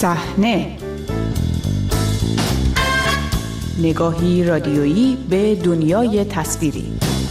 صحنه، نگاهی رادیویی به دنیای تصویری.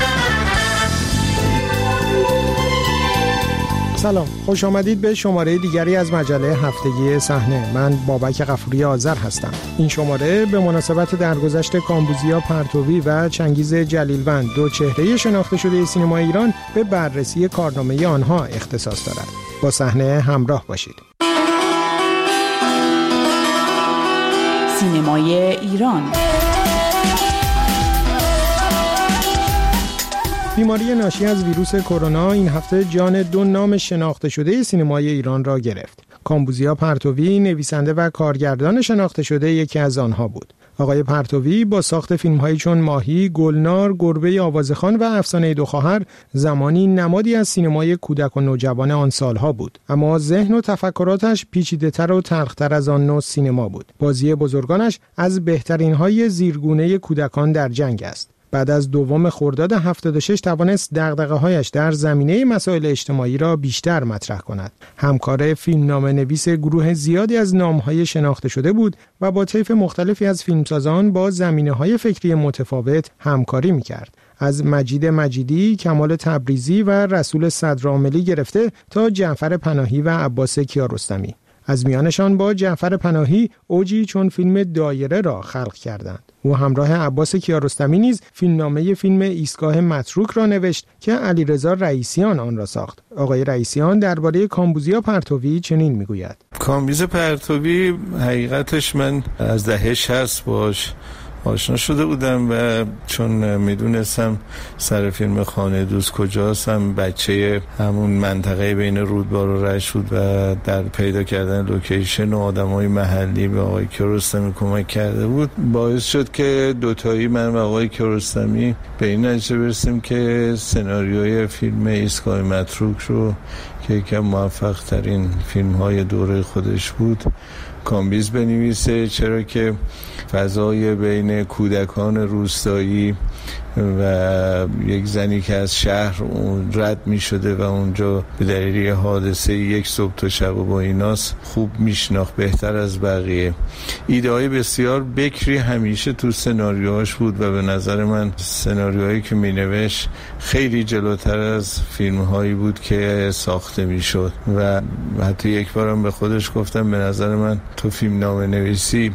سلام، خوش آمدید به شماره دیگری از مجله هفتگی صحنه. من بابک غفوری آذر هستم. این شماره به مناسبت درگذشت کامبوزیا پرتوی و چنگیز جلیلوند، دو چهره شناخته شده سینمای ایران، به بررسی کارنامه آنها اختصاص دارد. با صحنه همراه باشید. سینمای ایران. بیماری ناشی از ویروس کرونا این هفته جان دو نام شناخته شده سینمای ایران را گرفت. کامبوزیا پرتوی، نویسنده و کارگردان شناخته شده، یکی از آنها بود. آقای پرتوی با ساخت فیلم‌هایی چون ماهی، گلنار، گربه آوازخوان و افسانه دو خواهر زمانی نمادی از سینمای کودک و نوجوان آن سالها بود. اما ذهن و تفکراتش پیچیده‌تر و تلخ‌تر از آن نوع سینما بود. بازی بزرگانش از بهترین‌های زیرگونه کودکان در جنگ است. بعد از دوم خرداد 76 توانست دغدغه‌هایش در زمینه مسائل اجتماعی را بیشتر مطرح کند. همکار فیلمنامه‌نویس گروه زیادی از نام‌های شناخته شده بود و با طیف مختلفی از فیلمسازان با زمینه‌های فکری متفاوت همکاری می‌کرد. از مجید مجیدی، کمال تبریزی و رسول صدرعاملی گرفته تا جعفر پناهی و عباس کیارستمی. از میانشان با جعفر پناهی اوجی چون فیلم دایره را خلق کردند. او همراه عباس کیارستمی نیز فیلمنامه فیلم ایستگاه متروک را نوشت که علیرضا رئیسیان آن را ساخت. آقای رئیسیان درباره کامبوزیا پرتوی چنین میگوید: کامبیز پرتوی حقیقتش من از دهه 60 باش آشنا شده بودم و چون میدونستم سر فیلم خانه دوست کجاست، هم بچه همون منطقه بین رودبار و رشت و در پیدا کردن لوکیشن و آدمای محلی به آقای کیارستمی کمک کرده بود، باعث شد که دوتایی من و آقای کیارستمی به این نتیجه برسیم که سناریوی فیلم ایستگاه متروک رو که یکی از موفق ترین فیلم های دوره خودش بود کامبیز بنویسه، چرا که فضای بین کودکان روستایی و یک زنی که از شهر رد می شده و اونجا به دلیل حادثه یک صبح تا شب با ایناس خوب میشناخت بهتر از بقیه. ایده های بسیار بکری همیشه تو سناریوهاش بود و به نظر من سناریوهایی که می نوشت خیلی جلوتر از فیلم هایی بود که ساخته می شد و حتی یک بارم به خودش گفتم به نظر من تو فیلم نامه نویسی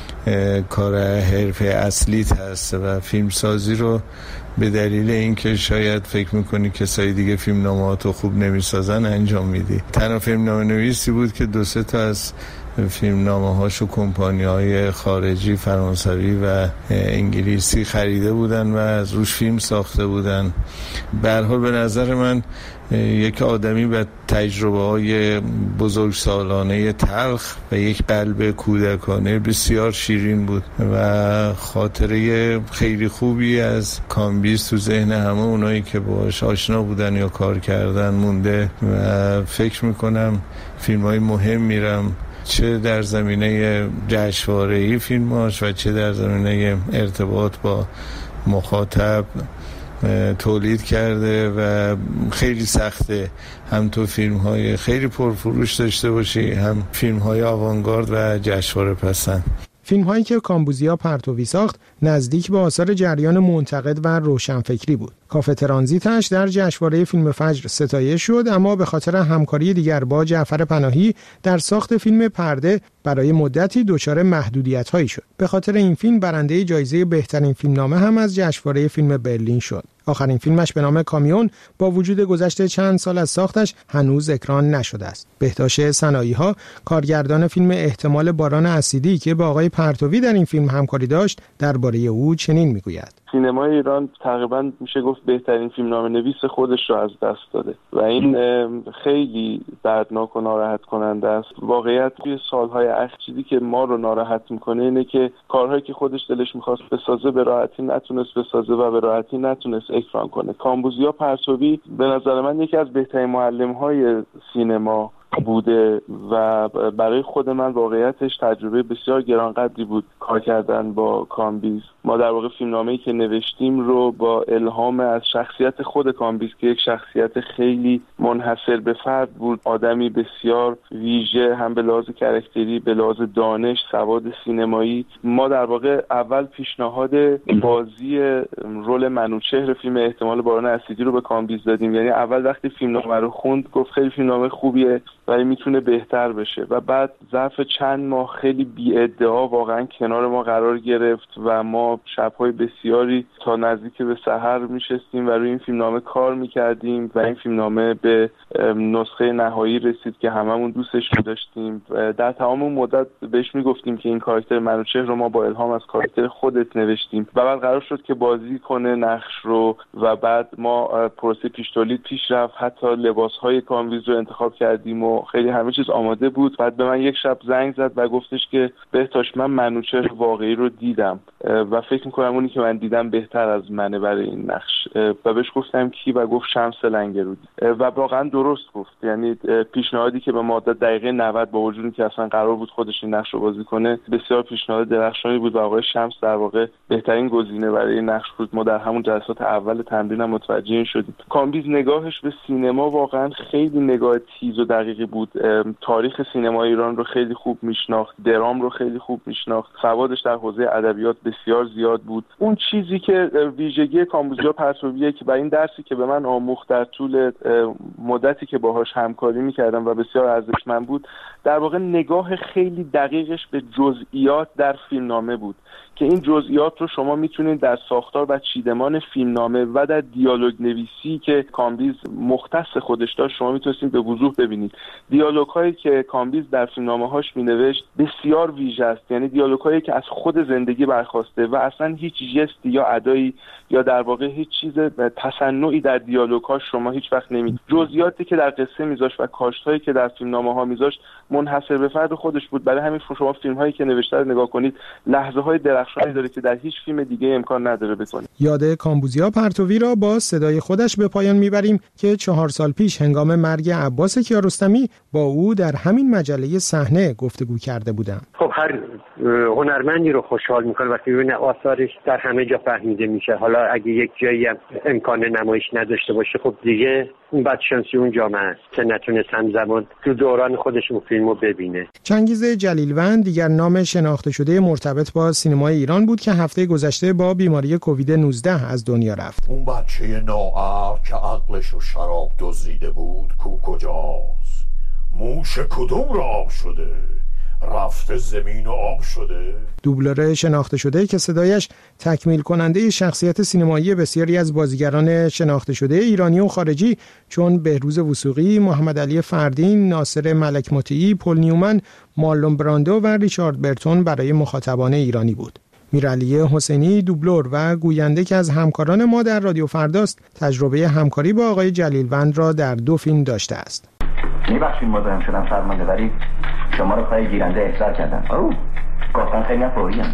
کار حرفه اصلیت هست و فیلم سازی رو به دلیل اینکه شاید فکر میکنی کسای دیگه فیلم نامه‌هاتو خوب نمیسازن انجام میدی. تنها فیلم نامه نویسی بود که 2-3 تا از فیلم نامه هاشو کمپانی‌های خارجی، فرانسوی و انگلیسی خریده بودن و از روش فیلم ساخته بودن. به هر حال به نظر من یک آدمی با تجربه‌های بزرگسالانه تلخ و یک قلب کودکانه بسیار شیرین بود و خاطره خیلی خوبی از کامبیز تو ذهن همه اونایی که باهاش آشنا بودن یا کار کردن مونده و فکر میکنم فیلم‌های مهم میرم چه در زمینه جشنواره‌ای فیلماش و چه در زمینه ارتباط با مخاطب تولید کرده و خیلی سخته هم تو فیلم‌های خیلی پرفروش داشته باشی هم فیلم‌های آوانگارد و جشنواره پسند. فیلم‌هایی که کامبوزیا پرتوی ساخت نزدیک به آثار جریان منتقد و روشنفکری بود. کافه ترانزیتش در جشنواره فیلم فجر ستایش شد، اما به خاطر همکاری دیگر با جعفر پناهی در ساخت فیلم پرده برای مدتی دچار محدودیت‌هایی شد. به خاطر این فیلم برنده جایزه بهترین فیلمنامه هم از جشنواره فیلم برلین شد. آخرین فیلمش به نام کامیون با وجود گذشت چند سال از ساختش هنوز اکران نشده است. بهتاش سنایی‌ها، کارگردان فیلم احتمال باران اسیدی که با آقای پرتوی در این فیلم همکاری داشت، درباره او چنین میگوید: سینمای ایران تقریبا میشه گفت بهترین فیلمنامه‌نویس خودش رو از دست داده و این خیلی دردناک و ناراحت کننده است. واقعیت توی سالهای اخیر چیزی که ما رو ناراحت میکنه اینه که کارهایی که خودش دلش میخواست بسازه به راحتی نتونست بسازه و به راحتی نتونست اکران کنه. کامبوزیا پرتوی به نظر من یکی از بهترین معلم‌های سینما بوده و برای خود من واقعیتش تجربه بسیار گرانقدری بود کار کردن با کامبیز. ما در واقع فیلمنامه‌ای که نوشتیم رو با الهام از شخصیت خود کامبیز که یک شخصیت خیلی منحصر به فرد بود، آدمی بسیار ویژه هم به لحاظ کاراکتری، به لحاظ دانش، سواد سینمایی، ما در واقع اول پیشنهاد بازی رول منوچهر فیلم احتمال باران اسیدی رو به کامبیز دادیم. یعنی اول وقتی فیلمنامه رو خوند گفت خیلی فیلمنامه خوبیه ولی میتونه بهتر بشه و بعد ظرف چند ماه خیلی بی‌ادعا واقعا کنار ما قرار گرفت و ما شب‌های بسیاری تا نزدیک به سحر میشستیم و روی این فیلمنامه کار میکردیم و این فیلمنامه به نسخه نهایی رسید که هممون دوستش داشتیم. در تمام اون مدت بهش میگفتیم که این کاراکتر منوچهر رو ما با الهام از کاراکتر خودت نوشتیم و بعد قرار شد که بازی کنه نقش رو و بعد ما پروسه پیش تولید پیش رفت، حتی لباس‌های کامبیز رو انتخاب کردیم و خیلی همه چیز آماده بود. بعد به من یک شب زنگ زد و گفتش که بهتاش من منوچهر واقعی رو دیدم و فکر می‌کنم اونی که من دیدم بهتر از منه برای این نقش. و بهش گفتم کی و گفت شمس لنگرودی و واقعا درست گفت. یعنی پیشنهادی که به ما داد دقیقه 90 با وجودی که اصلا قرار بود خودش این نقش رو بازی کنه بسیار پیشنهاد درخشانی بود و آقای شمس در واقع بهترین گزینه برای این نقش بود. ما در همون جلسات اول تمرین هم متوجه این شدیم. کامبیز نگاهش به سینما واقعا خیلی نگاه تیز و دقیقی بود. تاریخ سینما ایران رو خیلی خوب میشناخت، درام رو خیلی خوب میشناخت، سوادش در حوزه ادبیات بسیار زیاد بود. اون چیزی که ویژگی کامبوزیا پرتویه که برای این درسی که به من آموخت در طول مدتی که باهاش همکاری میکردم و بسیار ارزشمند بود، در واقع نگاه خیلی دقیقش به جزئیات در فیلمنامه بود که این جزئیات رو شما میتونید در ساختار و چیدمان فیلمنامه و در دیالوگ نویسی که کامبیز مختص خودش داشت شما میتونید به وضوح ببینید. دیالوگ هایی که کامبیز در فیلمنامه هاش مینوشت بسیار ویژه است، یعنی دیالوگ هایی که از خود زندگی برخواسته و اصلا هیچ جستی یا ادایی یا در واقع هیچ چیز تصنعی در دیالوگ ها شما هیچ وقت نمیدید. جزئیاتی که در قصه میذاشت و کاشت هایی که در فیلمنامه ها میذاشت منحصر به فرد خودش بود. برای همین شما فیلم هایی که نوشته رو نگاه کنید لحظه های درخشانی داره که در هیچ فیلم دیگه امکان نداره بکنید. یاد کامبوزیا پرتوی را با صدای خودش به پایان میبریم که 4 سال پیش هنگام مرگ عباس کیارستمی با او در همین مجله صحنه گفتگو کرده بودم. خب هر هنرمندی رو خوشحال میکنه وقتی ببینه آثارش در همه جا فهمیده میشه. حالا اگه یک جایی هم امکان نمایش نداشته باشه خب دیگه اون بدشانسی اون جامعه است که نتونست همزمان تو دوران خودش اون فیلمو ببینه. چنگیز جلیلوند دیگر نام شناخته شده مرتبط با سینمای ایران بود که هفته گذشته با بیماری کووید 19 از دنیا رفت. اون بچه ناعقل که عقلش و شراب دزدیده بود کجاست؟ موش کدوم را آب شده؟ رفته زمین و آب شده. دوبلور شناخته شده که صدایش تکمیل کننده شخصیت سینمایی بسیاری از بازیگران شناخته شده ایرانی و خارجی چون بهروز وثوقی، محمد علی فردین، ناصر ملک مطیعی، پل نیومن، مارلون براندو و ریچارد برتون برای مخاطبان ایرانی بود. میرعلی حسینی دوبلور و گوینده که از همکاران ما در رادیو فرداست تجربه همکاری با آقای جلیلوند را در 2 فیلم داشته است. میبخشید مزاحم شدم فرمانده، ولی شما رو پای گیرنده احضار کردن. گفتن خیلی فوریم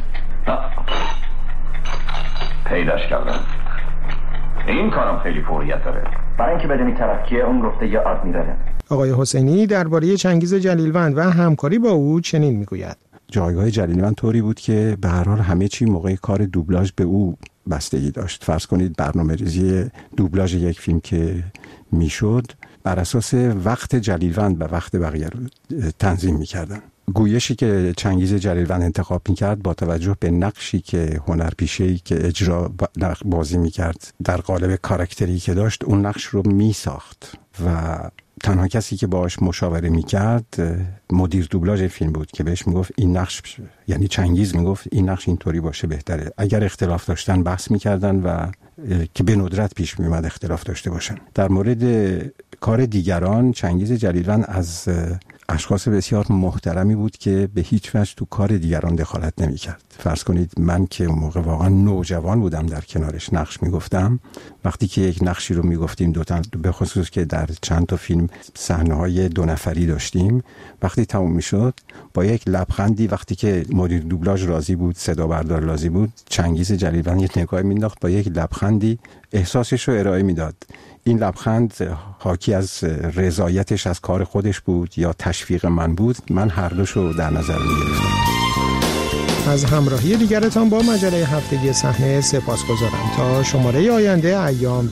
پیداش کردن. این کارم خیلی فوریت داره برای اینکه بدونی طرف کیه. اون گفته یا آدمیراله. آقای حسینی درباره چنگیز جلیلوند و همکاری با او چنین میگوید. جایگاه جلیلوند طوری بود که به هر حال همه چی موقع کار دوبلاژ به او بستگی داشت. فرض کنید برنامه‌ریزی دوبلاژ یک فیلم که میشد بر اساس وقت جلیلوند و وقت بقیه رو تنظیم میکردن. گویشی که چنگیز جلیلوند انتخاب میکرد با توجه به نقشی که هنرپیشه‌ای که اجرا بازی میکرد در قالب کاراکتری که داشت اون نقش رو میساخت و تنها کسی که باهاش مشاوره میکرد مدیر دوبلاژ فیلم بود که بهش میگفت این نقش، یعنی چنگیز میگفت این نقش اینطوری باشه بهتره. اگر اختلاف داشتن بحث میکردن و که به ندرت پیش میومد اختلاف داشته باشن. در مورد کار دیگران چنگیز جلیلوند از اشخاص بسیار محترمی بود که به هیچ وجه تو کار دیگران دخالت نمی‌کرد. فرض کنید من که اون موقع واقعا نوجوان بودم در کنارش نقش میگفتم، وقتی که یک نقشی رو میگفتیم به خصوص که در چند تا فیلم صحنه‌های 2 نفری داشتیم، وقتی تموم میشد با یک لبخندی، وقتی که مدیر دوبلاژ راضی بود، صدا بردار راضی بود، چنگیز جلیلوند یه نگاهی مینداخت با یک لبخندی احساسش رو ارائه میداد. این لبخند حاکی از رضایتش از کار خودش بود یا تشویق من بود، من هر دوشو در نظر می‌گرفتم. از همراهی دیگرتان با مجله هفتگی صحنه سپاسگزارم. تا شماره آینده ایام